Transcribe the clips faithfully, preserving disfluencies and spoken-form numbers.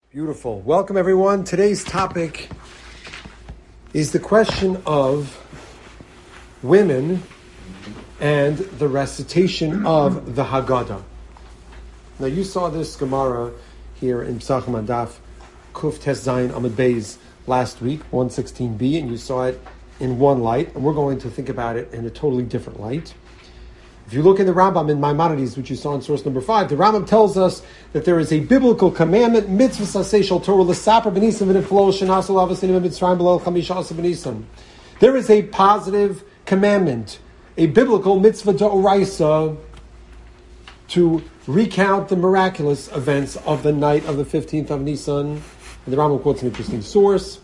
Beautiful. Welcome, everyone. Today's topic is the question of women and the recitation of the Haggadah. Now, you saw this Gemara here in Pesachim Daf Kuf Tes Zayin Amud Beis last week, one sixteen b, and you saw it in one light, and we're going to think about it in a totally different light. If you look in the Rambam in Maimonides, which you saw in source number five, the Rambam tells us that there is a biblical commandment, mitzvah saseh shel Torah l'saper b'nisim v'niflo shenasu l'avasim v'mitzrayim b'lel chamisha asa b'nisim. There is a positive commandment, a biblical mitzvah d'oraisa, to recount the miraculous events of the night of the fifteenth of Nisan. And the Rambam quotes an interesting source.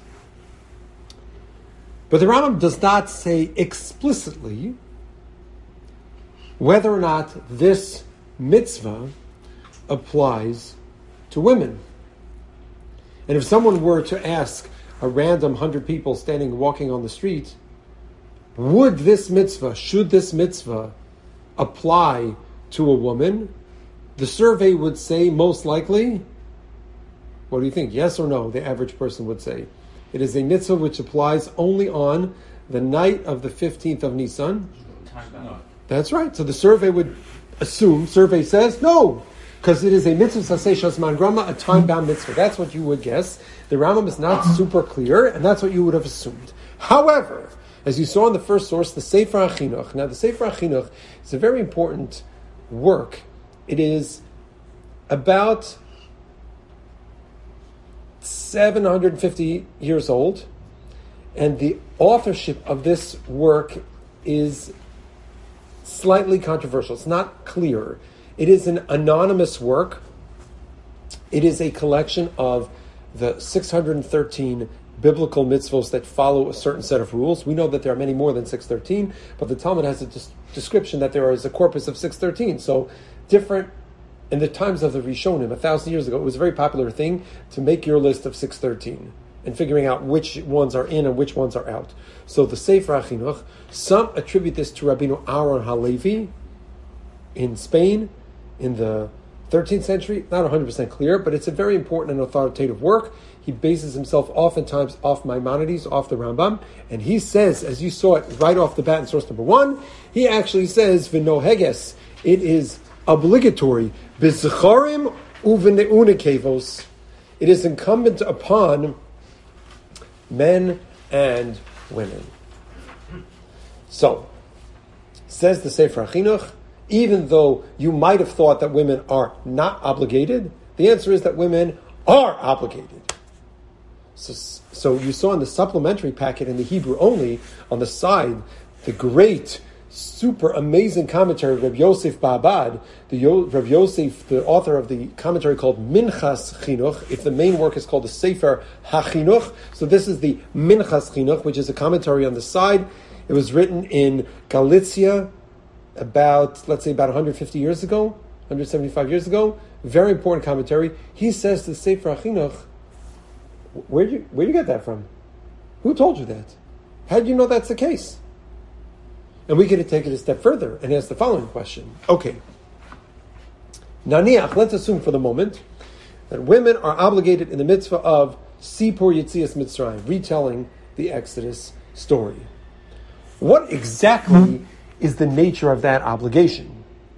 But the Rambam does not say explicitly whether or not this mitzvah applies to women. And if someone were to ask a random hundred people standing, walking on the street, would this mitzvah, should this mitzvah apply to a woman, the survey would say most likely, what do you think, yes or no? The average person would say, it is a mitzvah which applies only on the night of the fifteenth of Nisan. No. That's right. So the survey would assume, survey says, no, because it is a mitzvah saseh shasman grama, a time-bound mitzvah. That's what you would guess. The Rambam is not super clear, and that's what you would have assumed. However, as you saw in the first source, the Sefer HaChinuch. Now, the Sefer HaChinuch is a very important work. It is about seven hundred fifty years old, and the authorship of this work is slightly controversial. It's not clear. It is an anonymous work. It is a collection of the six hundred thirteen biblical mitzvos that follow a certain set of rules. We know that there are many more than six hundred thirteen, but the Talmud has a des- description that there is a corpus of six hundred thirteen. So different, in the times of the Rishonim, a thousand years ago, it was a very popular thing to make your list of six hundred thirteen and figuring out which ones are in and which ones are out. So the Sefer HaChinuch, some attribute this to Rabbeinu Aaron HaLevi in Spain in the thirteenth century. Not one hundred percent clear, but it's a very important and authoritative work. He bases himself oftentimes off Maimonides, off the Rambam, and he says, as you saw it right off the bat in source number one, he actually says, V'noheges, it is obligatory, B'zecharim u'v'ne'unekevos, it is incumbent upon men and women. So, says the Sefer HaChinuch, even though you might have thought that women are not obligated, the answer is that women are obligated. So, so you saw in the supplementary packet in the Hebrew only, on the side, the great, super amazing commentary of Rav Yosef Ba'abad, the Yo, Rav Yosef, the author of the commentary called Minchas Chinuch. If the main work is called the Sefer HaChinuch, so this is the Minchas Chinuch, which is a commentary on the side. It was written in Galicia about, let's say, about one hundred fifty years ago, one hundred seventy-five years ago. Very important commentary. He says to the Sefer HaChinuch, where you where you get that from? Who told you that? How did you know that's the case? And we could take it a step further and ask the following question. Okay. Naniach, let's assume for the moment that women are obligated in the mitzvah of Sipur Yetzias Mitzrayim, retelling the Exodus story. What exactly is the nature of that obligation?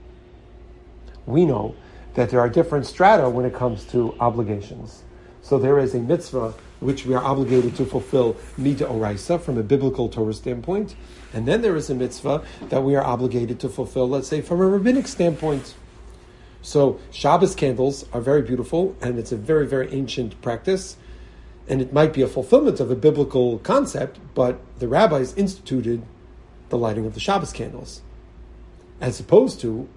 We know that there are different strata when it comes to obligations. So there is a mitzvah which we are obligated to fulfill Mida Oraisa from a biblical Torah standpoint. And then there is a mitzvah that we are obligated to fulfill, let's say, from a rabbinic standpoint. So Shabbos candles are very beautiful, and it's a very, very ancient practice. And it might be a fulfillment of a biblical concept, but the rabbis instituted the lighting of the Shabbos candles. As opposed to,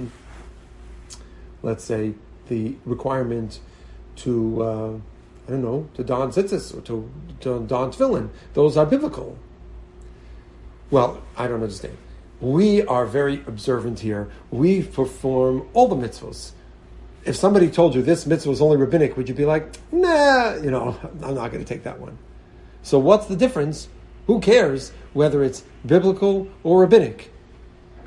let's say, the requirement to, uh, I don't know, to don tzitzis or to, to don tefillin. Those are biblical. Well, I don't understand. We are very observant here. We perform all the mitzvahs. If somebody told you this mitzvah was only rabbinic, would you be like, nah, you know, I'm not going to take that one. So what's the difference? Who cares whether it's biblical or rabbinic?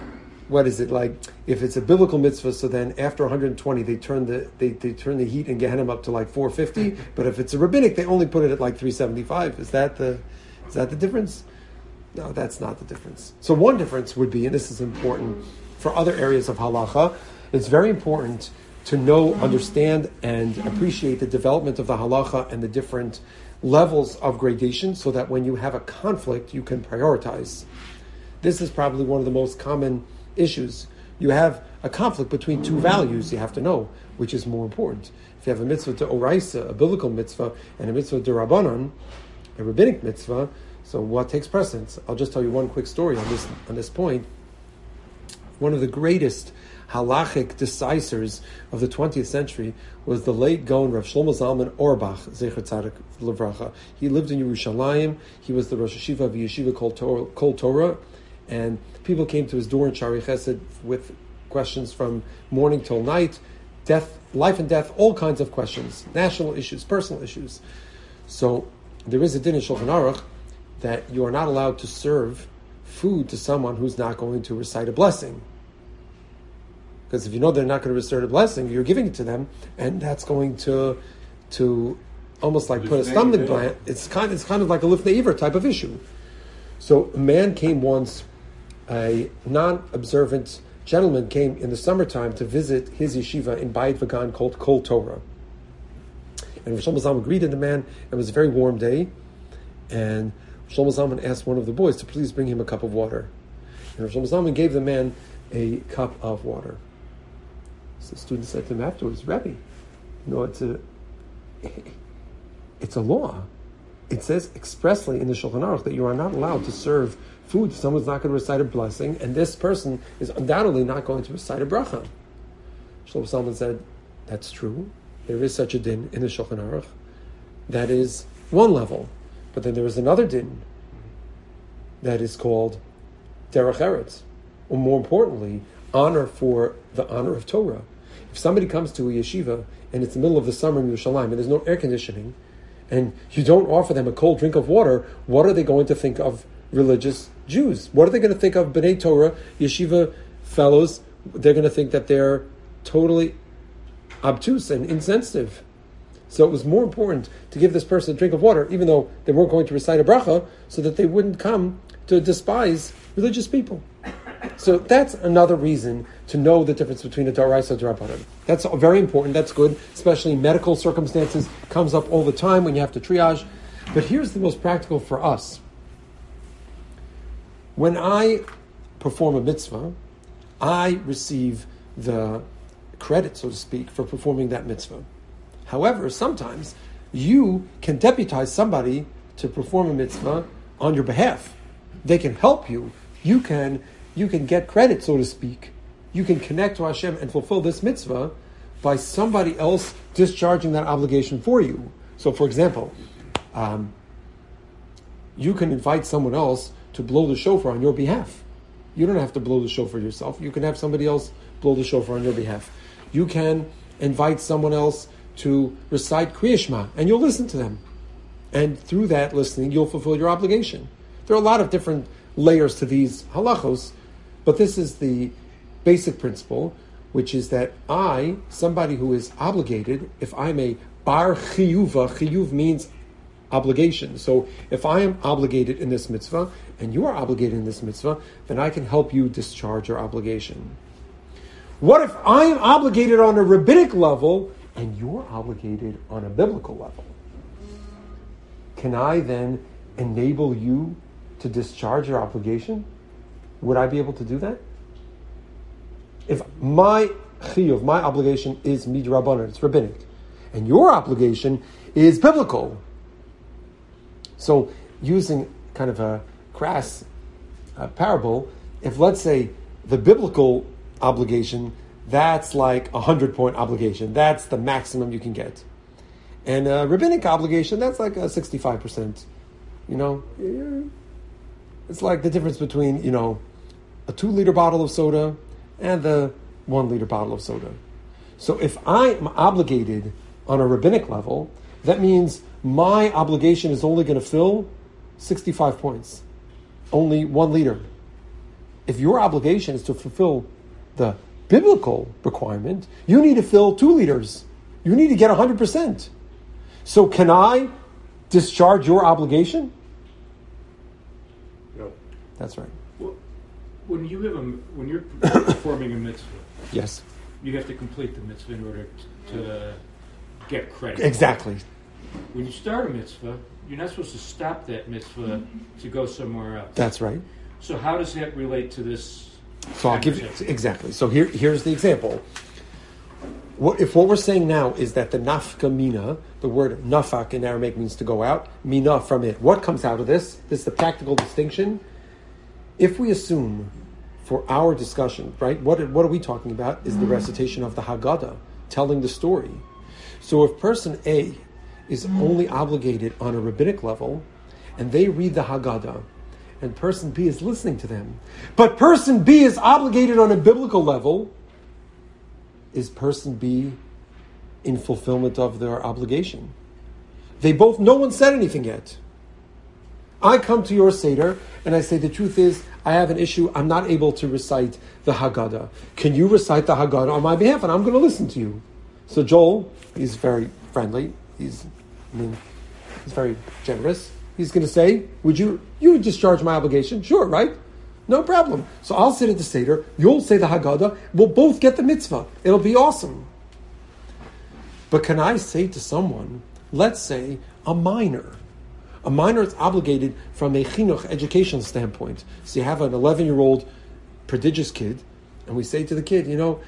what is it like? If it's a biblical mitzvah, so then after one hundred twenty, they turn the they, they turn the heat in Gehenna up to like four fifty. But if it's a rabbinic, they only put it at like three seventy-five. Is that the is that the difference? No, that's not the difference. So one difference would be, and this is important for other areas of halacha, it's very important to know, understand, and appreciate the development of the halacha and the different levels of gradation, so that when you have a conflict, you can prioritize. This is probably one of the most common issues. You have a conflict between two values, you have to know which is more important. If you have a mitzvah to oraisa, a biblical mitzvah, and a mitzvah to rabbanon, a rabbinic mitzvah, so what takes precedence? I'll just tell you one quick story on this on this point. One of the greatest halachic decisors of the twentieth century was the late Gaon Rav Shlomo Zalman Auerbach, Zecher Tzadik Livracha. He lived in Yerushalayim. He was the Rosh Hashiva of a yeshiva called Torah, Kol Torah, and people came to his door in Shari Chesed with questions from morning till night, death, life and death, all kinds of questions, national issues, personal issues. So there is a din in Shulchan Aruch that you are not allowed to serve food to someone who's not going to recite a blessing. Because if you know they're not going to recite a blessing, you're giving it to them, and that's going to to almost like put a stumbling block. It's kind, it's kind of like a lifnei iver type of issue. So a man came once, a non-observant gentleman came in the summertime to visit his yeshiva in Bayit Vagan called Kol Torah. And Rosh Hashanah greeted the man. It was a very warm day, and Shlomo Zalman asked one of the boys to please bring him a cup of water. And Shlomo Zalman gave the man a cup of water. So the student said to him afterwards, Rebbe, you know, it's a, it's a law. It says expressly in the Shulchan Aruch that you are not allowed to serve food if someone's not going to recite a blessing, and this person is undoubtedly not going to recite a bracha. Shlomo Zalman said, that's true. There is such a din in the Shulchan Aruch. That is one level. But then there is another din that is called derech eretz, or more importantly, honor for the honor of Torah. If somebody comes to a yeshiva and it's the middle of the summer in Yerushalayim and there's no air conditioning, and you don't offer them a cold drink of water, what are they going to think of religious Jews? What are they going to think of B'nai Torah, yeshiva fellows? They're going to think that they're totally obtuse and insensitive. So it was more important to give this person a drink of water, even though they weren't going to recite a bracha, so that they wouldn't come to despise religious people. So that's another reason to know the difference between a d'oraisa and a d'rabbanan. That's very important. That's good, especially in medical circumstances. Comes up all the time when you have to triage. But here's the most practical for us. When I perform a mitzvah, I receive the credit, so to speak, for performing that mitzvah. However, sometimes you can deputize somebody to perform a mitzvah on your behalf. They can help you. You can you can get credit, so to speak. You can connect to Hashem and fulfill this mitzvah by somebody else discharging that obligation for you. So, for example, um, you can invite someone else to blow the shofar on your behalf. You don't have to blow the shofar yourself. You can have somebody else blow the shofar on your behalf. You can invite someone else to recite Kriya Shema, and you'll listen to them. And through that listening, you'll fulfill your obligation. There are a lot of different layers to these halachos, but this is the basic principle, which is that I, somebody who is obligated, if I'm a bar chiyuva, chiyuv means obligation. So if I am obligated in this mitzvah, and you are obligated in this mitzvah, then I can help you discharge your obligation. What if I am obligated on a rabbinic level, and you're obligated on a biblical level? Can I then enable you to discharge your obligation? Would I be able to do that? If my chiyuv, my obligation is midrabanan, it's rabbinic, and your obligation is biblical. So, using kind of a crass uh, parable, if let's say the biblical obligation, that's like a hundred-point obligation. That's the maximum you can get. And a rabbinic obligation, that's like a sixty-five percent. You know, it's like the difference between, you know, a two-liter bottle of soda and the one-liter bottle of soda. So if I'm obligated on a rabbinic level, that means my obligation is only going to fill sixty-five points. Only one liter. if your obligation is to fulfill the biblical requirement, you need to fill two liters. You need to get one hundred percent. So can I discharge your obligation? No. That's right. Well, when you have a, when you're performing a mitzvah, yes, you have to complete the mitzvah in order to, to get credit. Exactly. When you start a mitzvah, you're not supposed to stop that mitzvah to go somewhere else. That's right. So how does that relate to this? So I'll give you exactly. So here, here's the example. What, if what we're saying now is that the nafka mina, the word nafak in Aramaic means to go out, mina from it. What comes out of this? This is the practical distinction. If we assume, for our discussion, right, what what are we talking about? Is the recitation of the Haggadah, telling the story. So if person A is only obligated on a rabbinic level, and they read the Haggadah, and person B is listening to them, but person B is obligated on a biblical level, is person B in fulfillment of their obligation? They both, no one said anything yet. I come to your Seder and I say, the truth is, I have an issue, I'm not able to recite the Haggadah. Can you recite the Haggadah on my behalf? And I'm going to listen to you. So Joel, he's very friendly, he's, I mean, he's very generous. He's going to say, would you, you discharge my obligation? Sure, right? No problem. So I'll sit at the Seder, you'll say the Haggadah, we'll both get the mitzvah. It'll be awesome. But can I say to someone, let's say a minor, a minor is obligated from a chinuch education standpoint. So you have an eleven-year-old prodigious kid, and we say to the kid, you know,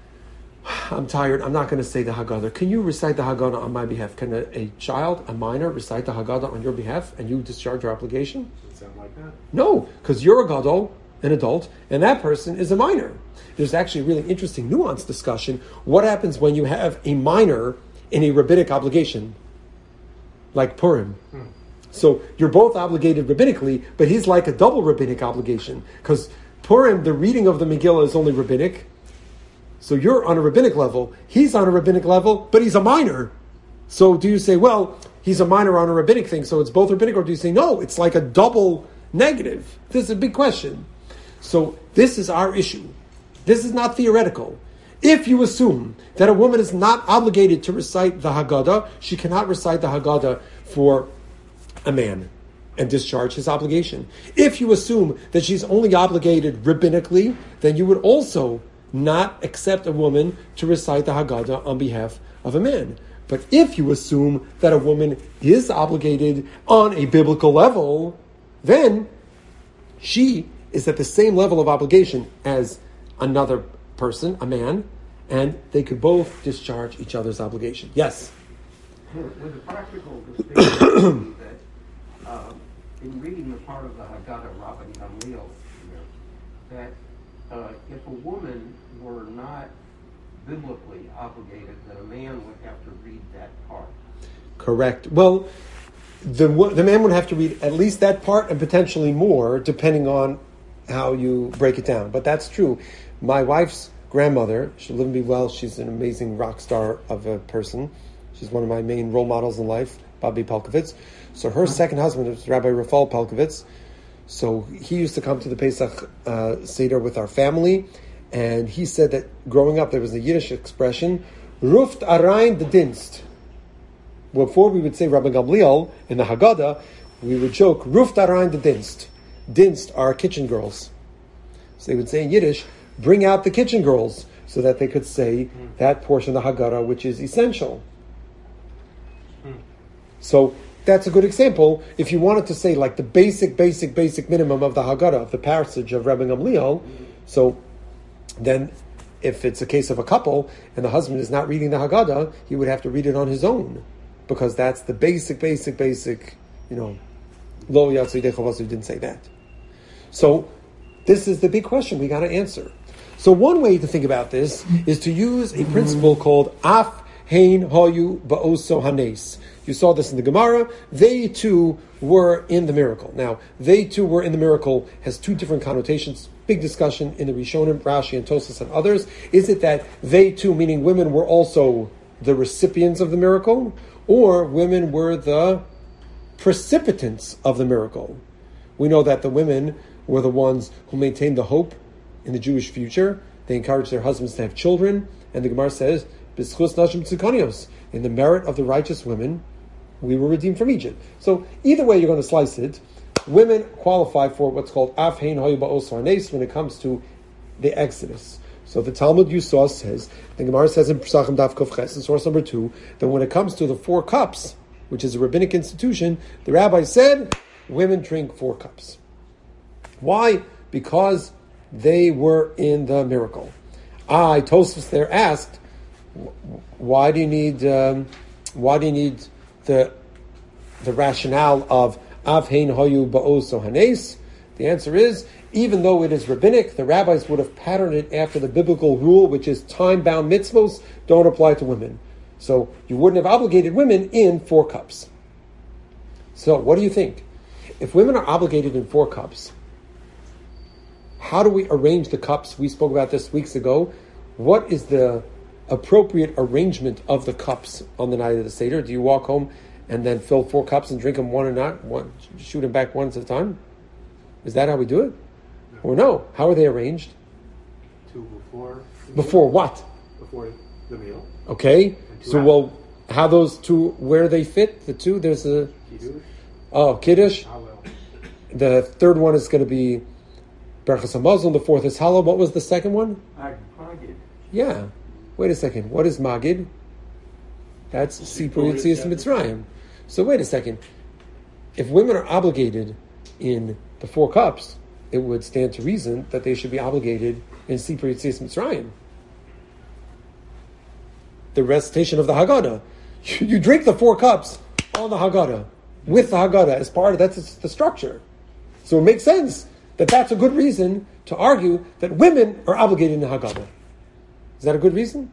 I'm tired, I'm not going to say the Haggadah. Can you recite the Haggadah on my behalf? Can a, a child, a minor, recite the Haggadah on your behalf, and you discharge your obligation? Does it sound like that? No, because you're a gadol, an adult, and that person is a minor. There's actually a really interesting nuanced discussion. What happens when you have a minor in a rabbinic obligation, like Purim? Hmm. So you're both obligated rabbinically, but he's like a double rabbinic obligation. Because Purim, the reading of the Megillah is only rabbinic. So you're on a rabbinic level. He's on a rabbinic level, but he's a minor. So do you say, well, he's a minor on a rabbinic thing, so it's both rabbinic? Or do you say, no, it's like a double negative? This is a big question. So this is our issue. This is not theoretical. If you assume that a woman is not obligated to recite the Haggadah, she cannot recite the Haggadah for a man and discharge his obligation. If you assume that she's only obligated rabbinically, then you would also not accept a woman to recite the Haggadah on behalf of a man. But if you assume that a woman is obligated on a biblical level, then she is at the same level of obligation as another person, a man, and they could both discharge each other's obligation. Yes? With a practical distinction that um, in reading the part of the Haggadah, Rabban Gamliel, that uh, if a woman were not biblically obligated, then a man would have to read that part. Correct. Well, the the man would have to read at least that part and potentially more, depending on how you break it down. But that's true. My wife's grandmother, she live and be well, she's an amazing rock star of a person. She's one of my main role models in life, Bobby Pelkovitz. So her second husband was Rabbi Rafal Pelkovitz. So he used to come to the Pesach uh, Seder with our family, and he said that growing up there was a Yiddish expression, Ruft Arain de Dinst. Before we would say Rabbi Gamliel in the Haggadah, we would joke, Ruft Arain de Dinst. Dinst are kitchen girls. So they would say in Yiddish, bring out the kitchen girls, so that they could say mm. that portion of the Haggadah which is essential. Mm. So that's a good example. If you wanted to say like the basic, basic, basic minimum of the Haggadah, of the passage of Rabbi Gamliel, mm. so then if it's a case of a couple and the husband is not reading the Haggadah, he would have to read it on his own, because that's the basic, basic, basic, you know, Lo Yatzidei Chavasu didn't say that. So this is the big question we got to answer. So one way to think about this is to use a principle called Af Hein Hoyu Ba'oso Hanes. You saw this in the Gemara. They too were in the miracle. Now, they too were in the miracle has two different connotations. Big discussion in the Rishonim, Rashi, and Tosas, and others. Is it that they too, meaning women, were also the recipients of the miracle, or women were the precipitants of the miracle? We know that the women were the ones who maintained the hope in the Jewish future. They encouraged their husbands to have children. And the Gemara says, "B'schus nashim tzikonios," in the merit of the righteous women, we were redeemed from Egypt. So either way you're going to slice it, women qualify for what's called af hein hoyu ba'os hanes when it comes to the Exodus. So the Talmud you saw says, the Gemara says in Pesachim Daf Kuf Ches, in source number two, that when it comes to the four cups, which is a rabbinic institution, the rabbi said, women drink four cups. Why? Because they were in the miracle. I, Tosfos there asked, why do you need, um, why do you need the the rationale of av hein hoyu ba'os hanes? The answer is, even though it is rabbinic, the rabbis would have patterned it after the biblical rule, which is time-bound mitzvos don't apply to women. So you wouldn't have obligated women in four cups. So what do you think? If women are obligated in four cups, how do we arrange the cups? We spoke about this weeks ago. What is the appropriate arrangement of the cups on the night of the Seder? Do you walk home and then fill four cups and drink them one and not one, shoot them back one at a time? Is that how we do it? No. Or no? How are they arranged? Two before. Before what? Before the meal. Okay. So, after. well, how those two, where they fit? The two, there's a... Kiddush. Oh, Kiddush. Hallel. The third one is going to be Berachas HaMazon. The fourth is Hallel. What was the second one? Magid. Yeah. Wait a second. What is Magid? That's Sipur Yitzias Mitzrayim. So wait a second. If women are obligated in the four cups, it would stand to reason that they should be obligated in Sipur Yitzias Mitzrayim. The recitation of the Haggadah. You, you drink the four cups on the Haggadah, with the Haggadah as part of that's the structure. So it makes sense that that's a good reason to argue that women are obligated in the Haggadah. Is that a good reason?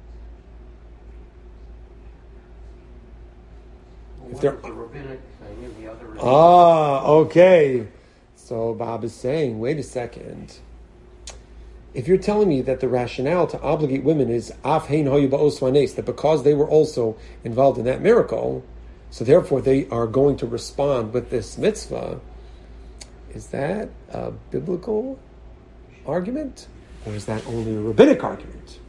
Well, If one they're- is a rabbinic thing and the other is... Ah, okay. So Bob is saying, wait a second. If you're telling me that the rationale to obligate women is af hein hoyu ba'os hanes, that because they were also involved in that miracle, so therefore they are going to respond with this mitzvah, is that a biblical argument? Or is that only a rabbinic argument?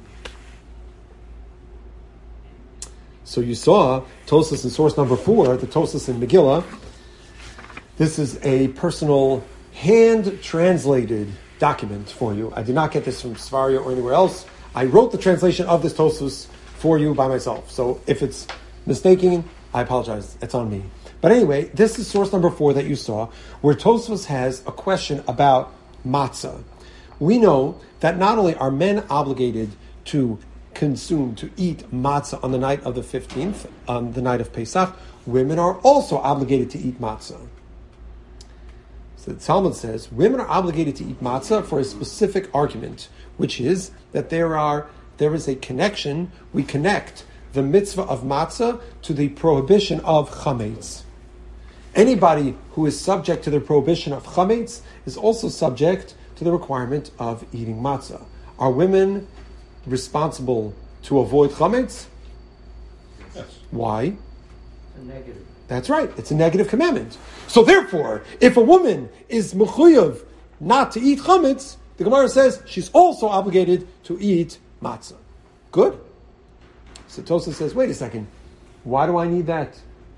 So you saw Tosfos in source number four, the Tosfos in Megillah. This is a personal hand-translated document for you. I did not get this from Svaria or anywhere else. I wrote the translation of this Tosfos for you by myself. So if it's mistaken, I apologize. It's on me. But anyway, this is source number four that you saw, where Tosfos has a question about matzah. We know that not only are men obligated to consume, to eat matzah on the night of the fifteenth, on the night of Pesach, women are also obligated to eat matzah. So the Talmud says women are obligated to eat matzah for a specific argument, which is that there are there is a connection. We connect the mitzvah of matzah to the prohibition of chametz. Anybody who is subject to the prohibition of chametz is also subject to the requirement of eating matzah. Are women responsible to avoid chametz? Yes. Why? It's a negative. That's right. It's a negative commandment. So therefore, if a woman is mechuyev not to eat chametz, the Gemara says she's also obligated to eat matzah. Good. So Tosfos says, wait a second. Why do I need that?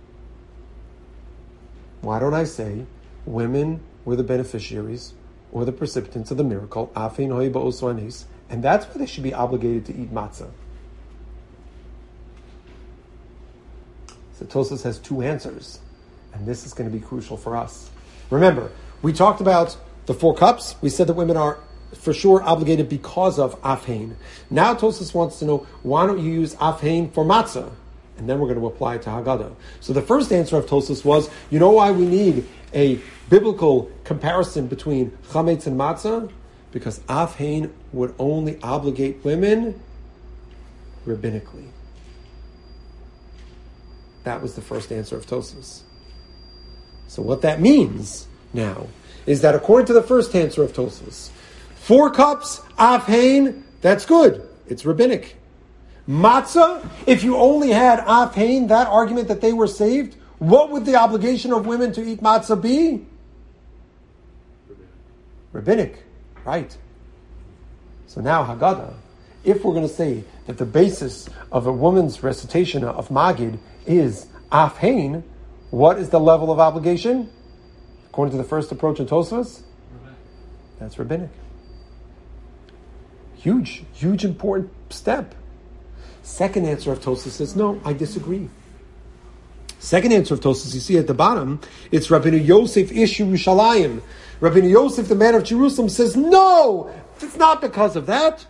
Why don't I say women were the beneficiaries or the precipitants of the miracle, af hein hoyu ba'os hanes, and that's why they should be obligated to eat matzah? So Tosfos has two answers, and this is going to be crucial for us. Remember, we talked about the four cups. We said that women are for sure obligated because of af hein. Now Tosfos wants to know, why don't you use af hein for matzah? And then we're going to apply it to Haggadah. So the first answer of Tosfos was, you know why we need a biblical comparison between chametz and matzah? Because af hein would only obligate women rabbinically. That was the first answer of Tosfos. So what that means now is that according to the first answer of Tosfos, four cups, af hein, that's good. It's rabbinic. Matzah, if you only had af hein, that argument that they were saved, what would the obligation of women to eat matzah be? rabbinic, right? So now Haggadah, if we're going to say that the basis of a woman's recitation of Magid is Af Hein, what is the level of obligation? According to the first approach in Tosfos, that's rabbinic. Huge, huge important step. Second answer of Tosfos is no, I disagree. Second answer of Tosfos, you see at the bottom, it's Rabbeinu Yosef Ish Yerushalayim. Rabbeinu Yosef, the man of Jerusalem, says, no, it's not because of that.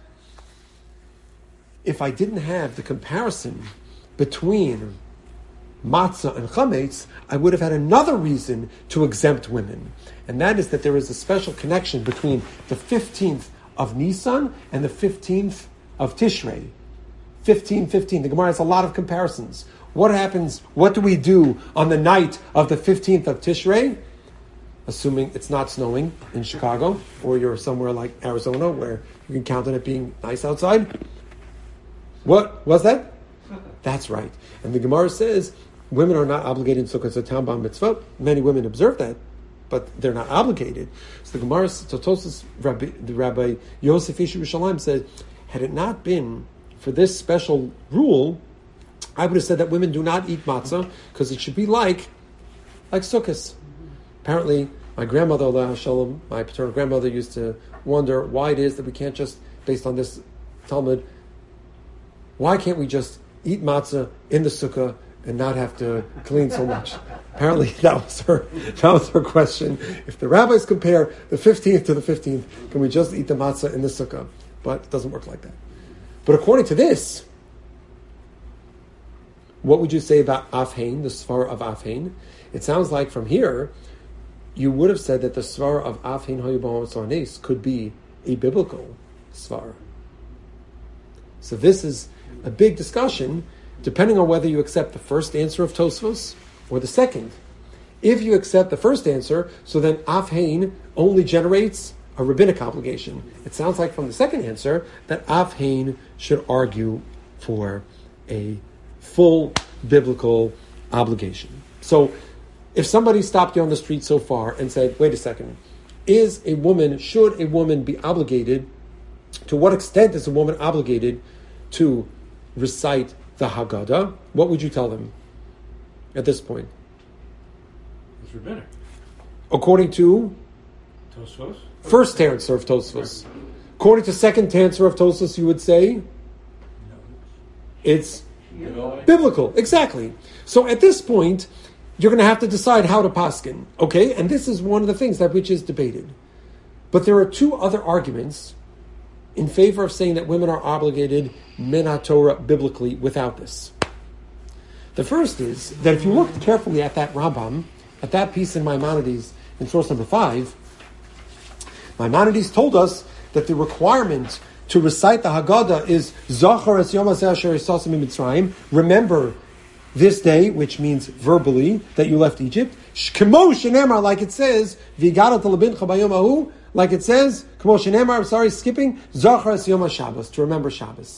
If I didn't have the comparison between matzah and chametz, I would have had another reason to exempt women. And that is that there is a special connection between the fifteenth of Nisan and the fifteenth of Tishrei. fifteen fifteen. The Gemara has a lot of comparisons. What happens, what do we do on the night of the fifteenth of Tishrei? Assuming it's not snowing in Chicago, or you're somewhere like Arizona where you can count on it being nice outside. What was that? That's right. And the Gemara says women are not obligated in Sukkot, a town-bound mitzvah. Many women observe that, but they're not obligated. So the Gemara, Tosfos, Rabbi, the Rabbi Yosef Ish Yerushalayim said, had it not been for this special rule, I would have said that women do not eat matzah because it should be like, like Sukkot. Apparently, my grandmother, Allah Shalom, my paternal grandmother, used to wonder why it is that we can't just, based on this Talmud, why can't we just eat matzah in the sukkah and not have to clean so much? Apparently, that was her. That was her question. If the rabbis compare the fifteenth to the fifteenth, can we just eat the matzah in the sukkah? But it doesn't work like that. But according to this, what would you say about Af Hein, the svara of Af Hein? It sounds like from here, you would have said that the svara of Af Hein Hayubah Sarnes could be a biblical svara. So this is a big discussion, depending on whether you accept the first answer of Tosfos or the second. If you accept the first answer, so then Af Hein only generates a rabbinic obligation. It sounds like from the second answer that Af Hein should argue for a full biblical obligation. So if somebody stopped you on the street so far and said, wait a second, is a woman, should a woman be obligated, to what extent is a woman obligated to recite the Haggadah? What would you tell them at this point? It's rabbinic. According to Tosfos? first answer of Tosfos. According to second answer of Tosfos, you would say it's biblical. Exactly. So at this point, you're going to have to decide how to paskin. Okay? And this is one of the things that which is debated. But there are two other arguments in favor of saying that women are obligated min Torah biblically without this. The first is that if you look carefully at that Rambam, at that piece in Maimonides, in source number five, Maimonides told us that the requirement to recite the Haggadah is Zachar es Yom Hazeh Asher Yisasim Mitzrayim. Remember this day, which means verbally that you left Egypt. Kemo shenemar, like it says, V'igara telabincha bayom ahu, like it says, Kemo shenemar, I'm sorry, skipping, Zachar es Yom HaShabbos, to remember Shabbos.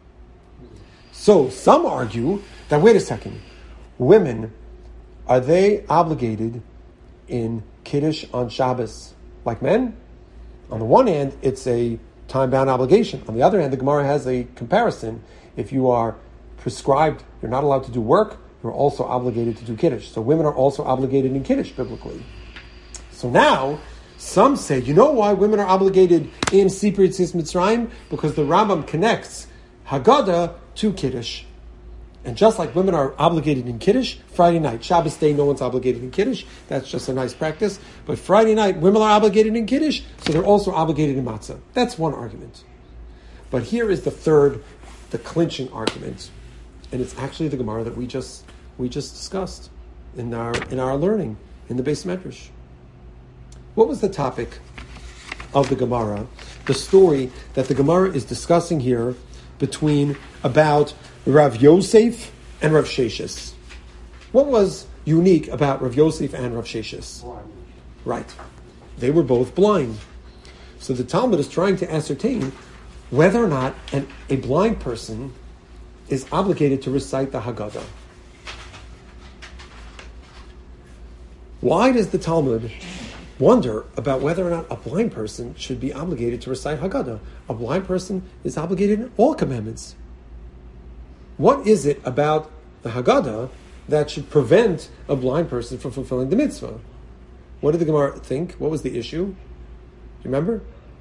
So some argue that, wait a second, women, are they obligated in Kiddush on Shabbos like men? On the one hand, it's a time-bound obligation. On the other hand, the Gemara has a comparison. If you are prescribed, you're not allowed to do work, you're also obligated to do Kiddush. So women are also obligated in Kiddush biblically. So now, some say, you know why women are obligated in Sipur Yitzis Mitzrayim? Because the Rambam connects Haggadah to Kiddush. And just like women are obligated in Kiddush, Friday night, Shabbos day, no one's obligated in Kiddush. That's just a nice practice. But Friday night, women are obligated in Kiddush, so they're also obligated in Matzah. That's one argument. But here is the third, the clinching argument. And it's actually the Gemara that we just we just discussed in our in our learning in the Beis Medrash. What was the topic of the Gemara? The story that the Gemara is discussing here between about Rav Yosef and Rav Sheshes. What was unique about Rav Yosef and Rav Sheshes? Right. They were both blind. So the Talmud is trying to ascertain whether or not an, a blind person is obligated to recite the Haggadah. Why does the Talmud wonder about whether or not a blind person should be obligated to recite Haggadah. A blind person is obligated in all commandments. What is it about the Haggadah that should prevent a blind person from fulfilling the mitzvah? What did the Gemara think? What was the issue? Do you remember?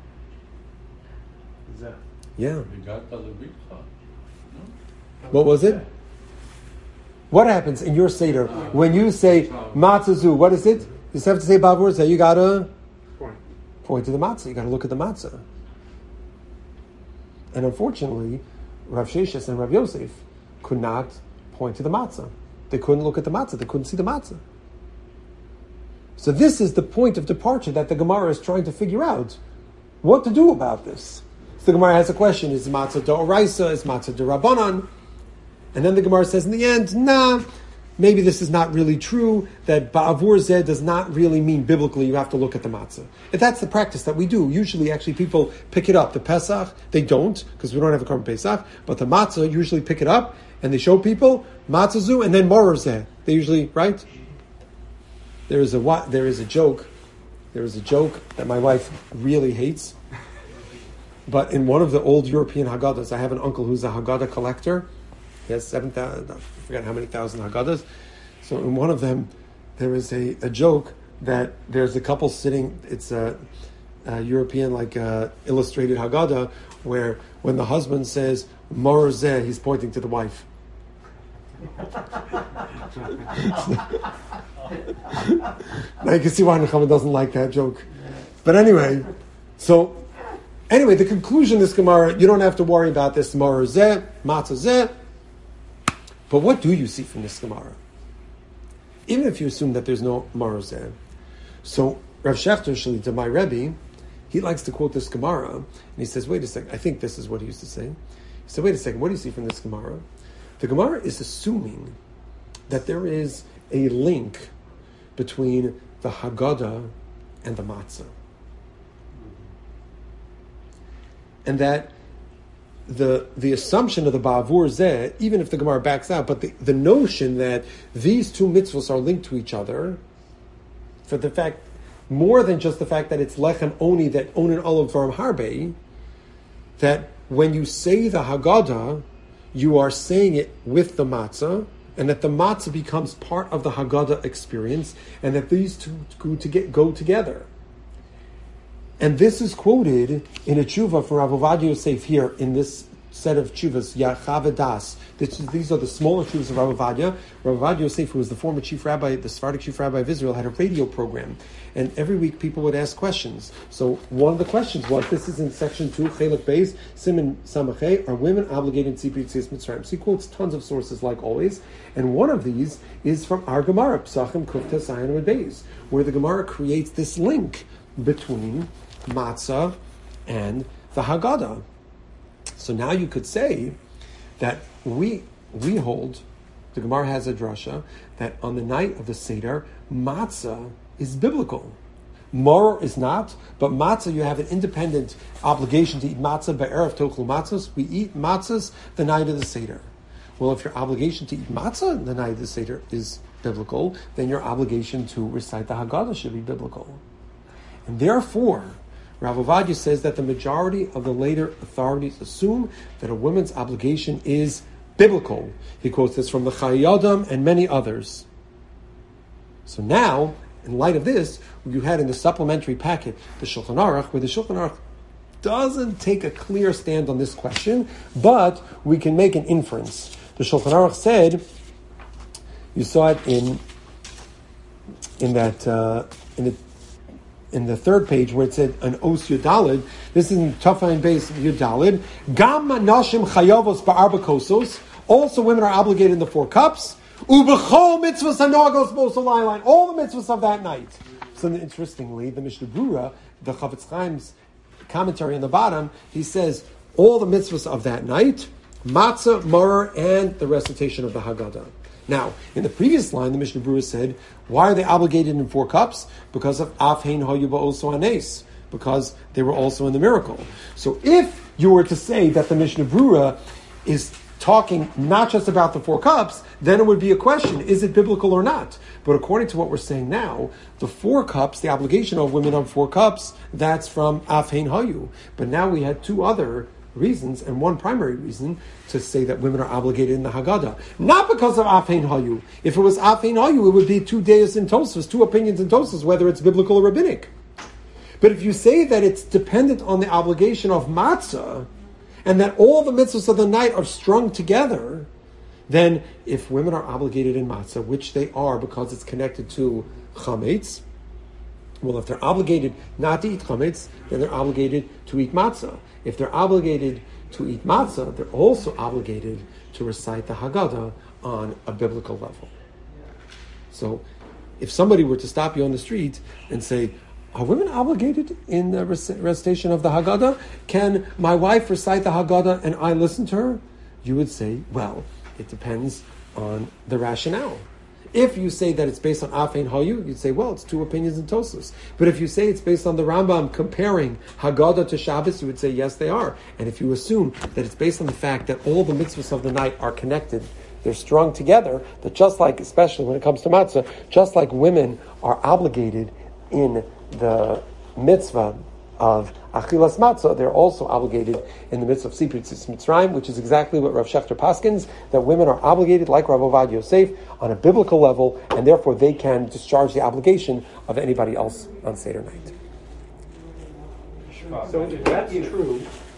Zeh. Yeah. What was it? What happens in your Seder when you say matzah zu? What is it? You just have to say bavur zeh. You gotta Point. point to the matzah. You gotta look at the matzah. And unfortunately, Rav Sheshes and Rav Yosef could not point to the matzah. They couldn't look at the matzah. They couldn't see the matzah. So this is the point of departure that the Gemara is trying to figure out what to do about this. So the Gemara has a question: is matzah d'oraisa? Is matzah d'Rabbanan? And then the Gemara says in the end, nah, maybe this is not really true, that ba'avur zeh does not really mean biblically you have to look at the matzah. And that's the practice that we do. Usually, actually, people pick it up. The Pesach, they don't, because we don't have a Korban Pesach, but the matzah usually pick it up, and they show people, matzah zu, and then morer zeh. They usually, right? There is a there is a joke, there is a joke that my wife really hates, but in one of the old European Haggadahs, I have an uncle who's a Haggadah collector. He has seven thousand, I forget how many thousand Haggadahs. So in one of them, there is a, a joke that there's a couple sitting, it's a, a European like uh, illustrated Haggadah, where when the husband says, Mor zeh, he's pointing to the wife. Now you can see why Nechama doesn't like that joke. But anyway, so, anyway, the conclusion of this Gemara, you don't have to worry about this Mor zeh, matzah zeh. But what do you see from this Gemara? Even if you assume that there's no Mor zeh. So, Rav Shechter Shalita, my Rebbe, he likes to quote this Gemara, and he says, wait a second, I think this is what he used to say. He said, wait a second, what do you see from this Gemara? The Gemara is assuming that there is a link between the Haggadah and the Matzah. And that the the assumption of the Ba'avur Zeh, even if the Gemara backs out, but the, the notion that these two mitzvahs are linked to each other, for the fact, more than just the fact that it's Lechem Oni, that Onin Olav Dvarim Harbe, that when you say the Haggadah, you are saying it with the Matzah, and that the Matzah becomes part of the Haggadah experience, and that these two go, to get, go together. And this is quoted in a tshuva from Rav Ovadia Yosef here in this set of tshuvas, Yachav Das. These are the smaller tshuvas of Rav Ovadia. Rav Ovadia Yosef, who was the former chief rabbi, the Sephardic chief rabbi of Israel, had a radio program. And every week people would ask questions. So one of the questions was, this is in section two, Chelik Beis, Siman Samachay, are women obligated to Tzipri Tzis Mitzrayim? So he quotes tons of sources like always. And one of these is from our Gemara, Psachim Kufta Sayan and Beis, where the Gemara creates this link between Matzah and the Haggadah. So now you could say that we we hold, the Gemara has a drasha, that on the night of the Seder, Matzah is biblical. Maror is not, but Matzah, you have an independent obligation to eat Matzah. Be'erev tochlu matzahs, we eat matzahs the night of the Seder. Well, if your obligation to eat Matzah the night of the Seder is biblical, then your obligation to recite the Haggadah should be biblical. And therefore, Rav Ovadia says that the majority of the later authorities assume that a woman's obligation is biblical. He quotes this from the Chayei and many others. So now, in light of this, you had in the supplementary packet the Shulchan Aruch, where the Shulchan Aruch doesn't take a clear stand on this question, but we can make an inference. The Shulchan Aruch said, you saw it in in that uh, in the in the third page where it said an os yudalid. This is in Tafayin Beis Yudalid. Gam nashim chayavos ba'arba kosos. Also, women are obligated in the four cups. Ubechol mitzvahs hanagos mosalayline. All the mitzvahs of that night. So interestingly, the Mishnah Brura, the Chavetz Chaim's commentary on the bottom, he says all the mitzvahs of that night, matzah, maror, and the recitation of the Haggadah. Now, in the previous line, the Mishnah Brura said, why are they obligated in four cups? Because of Afhein Hayuba also Anes, because they were also in the miracle. So if you were to say that the Mishnah Brura is talking not just about the four cups, then it would be a question, is it biblical or not? But according to what we're saying now, the four cups, the obligation of women on four cups, that's from Afhein Hayu. But now we had two other reasons, and one primary reason to say that women are obligated in the Haggadah. Not because of Afhein Hayu. If it was Afhein Hayu, it would be two days in Tosfos, two opinions in Tosfos, whether it's biblical or rabbinic. But if you say that it's dependent on the obligation of matzah, and that all the mitzvahs of the night are strung together, then if women are obligated in matzah, which they are because it's connected to chametz, well, if they're obligated not to eat chametz, then they're obligated to eat matzah. If they're obligated to eat matzah, they're also obligated to recite the Haggadah on a biblical level. So if somebody were to stop you on the street and say, are women obligated in the recitation of the Haggadah? Can my wife recite the Haggadah and I listen to her? You would say, well, it depends on the rationale. If you say that it's based on Afein Hayu, you'd say, well, it's two opinions in Tosfos. But if you say it's based on the Rambam comparing Haggadah to Shabbos, you would say, yes, they are. And if you assume that it's based on the fact that all the mitzvahs of the night are connected, they're strung together, that just like, especially when it comes to matzah, just like women are obligated in the mitzvah of Achilas Matzah, they're also obligated in the mitzvah of Sipur Mitzrayim, which is exactly what Rav Shechter paskins, that women are obligated, like Rav Ovadia Yosef, on a biblical level, and therefore they can discharge the obligation of anybody else on Seder night. So if that's true,